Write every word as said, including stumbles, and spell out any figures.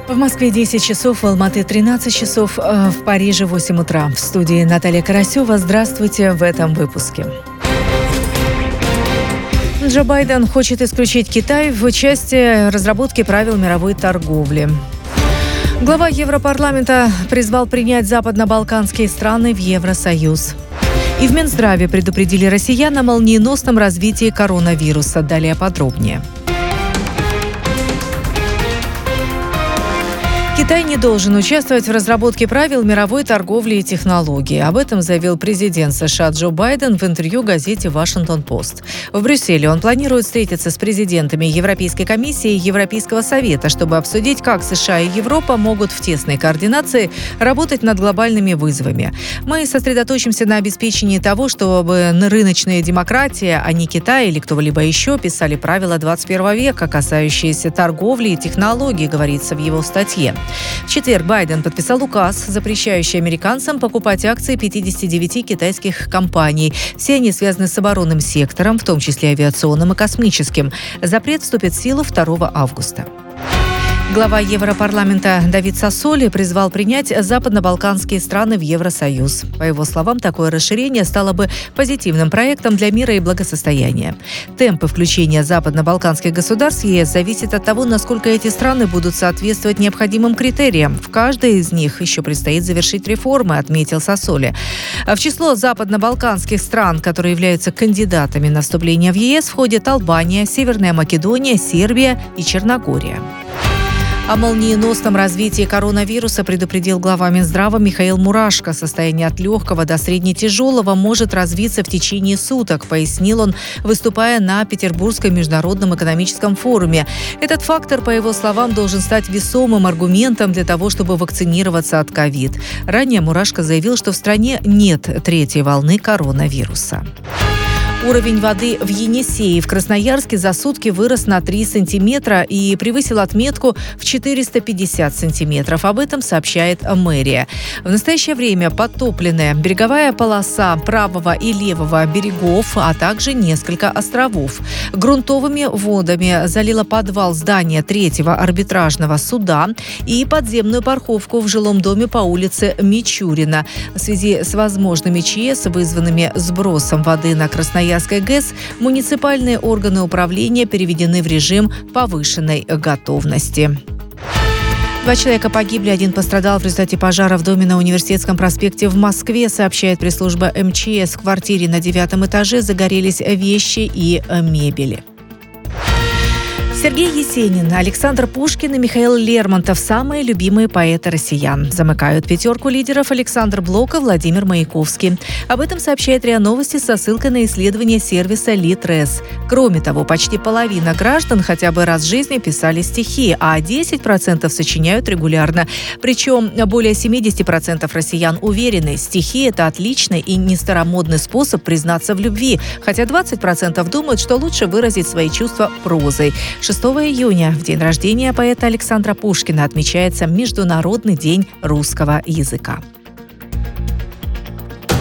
В Москве десять часов, в Алматы тринадцать часов, в Париже восемь утра. В студии Наталья Карасева. Здравствуйте в этом выпуске. Джо Байден хочет исключить Китай в части разработки правил мировой торговли. Глава Европарламента призвал принять западно-балканские страны в Евросоюз. И в Минздраве предупредили россиян о молниеносном развитии коронавируса. Далее подробнее. Китай не должен участвовать в разработке правил мировой торговли и технологий. Об этом заявил президент США Джо Байден в интервью газете «Вашингтон-Пост». В Брюсселе он планирует встретиться с президентами Европейской комиссии и Европейского совета, чтобы обсудить, как США и Европа могут в тесной координации работать над глобальными вызовами. Мы сосредоточимся на обеспечении того, чтобы рыночная демократия, а не Китай или кто-либо еще, писали правила двадцать первого века, касающиеся торговли и технологий, говорится в его статье. В четверг Байден подписал указ, запрещающий американцам покупать акции пятидесяти девяти китайских компаний. Все они связаны с оборонным сектором, в том числе авиационным и космическим. Запрет вступит в силу второго августа. Глава Европарламента Давид Сассоли призвал принять западно-балканские страны в Евросоюз. По его словам, такое расширение стало бы позитивным проектом для мира и благосостояния. Темпы включения западно-балканских государств в ЕС зависят от того, насколько эти страны будут соответствовать необходимым критериям. В каждой из них еще предстоит завершить реформы, отметил Сассоли. В число западно-балканских стран, которые являются кандидатами на вступление в ЕС, входят Албания, Северная Македония, Сербия и Черногория. О молниеносном развитии коронавируса предупредил глава Минздрава Михаил Мурашко. Состояние от легкого до средне-тяжелого может развиться в течение суток, пояснил он, выступая на Петербургском международном экономическом форуме. Этот фактор, по его словам, должен стать весомым аргументом для того, чтобы вакцинироваться от ковид. Ранее Мурашко заявил, что в стране нет третьей волны коронавируса. Уровень воды в Енисее в Красноярске за сутки вырос на три сантиметра и превысил отметку в четыреста пятьдесят сантиметров. Об этом сообщает мэрия. В настоящее время подтопленная береговая полоса правого и левого берегов, а также несколько островов. Грунтовыми водами залило подвал здания третьего арбитражного суда и подземную парковку в жилом доме по улице Мичурина. В связи с возможными ЧС, вызванными сбросом воды на Красноярск, ГЭС, муниципальные органы управления переведены в режим повышенной готовности. Два человека погибли, один пострадал в результате пожара в доме на Университетском проспекте в Москве, сообщает пресс-служба эм че эс. В квартире на девятом этаже загорелись вещи и мебель. Сергей Есенин, Александр Пушкин и Михаил Лермонтов – самые любимые поэты россиян. Замыкают пятерку лидеров Александр Блок и Владимир Маяковский. Об этом сообщает РИА Новости со ссылкой на исследование сервиса Литрес. Кроме того, почти половина граждан хотя бы раз в жизни писали стихи, а десять процентов сочиняют регулярно. Причем более семьдесят процентов россиян уверены, стихи – это отличный и нестаромодный способ признаться в любви, хотя двадцать процентов думают, что лучше выразить свои чувства прозой. шестого июня, в день рождения поэта Александра Пушкина, отмечается Международный день русского языка.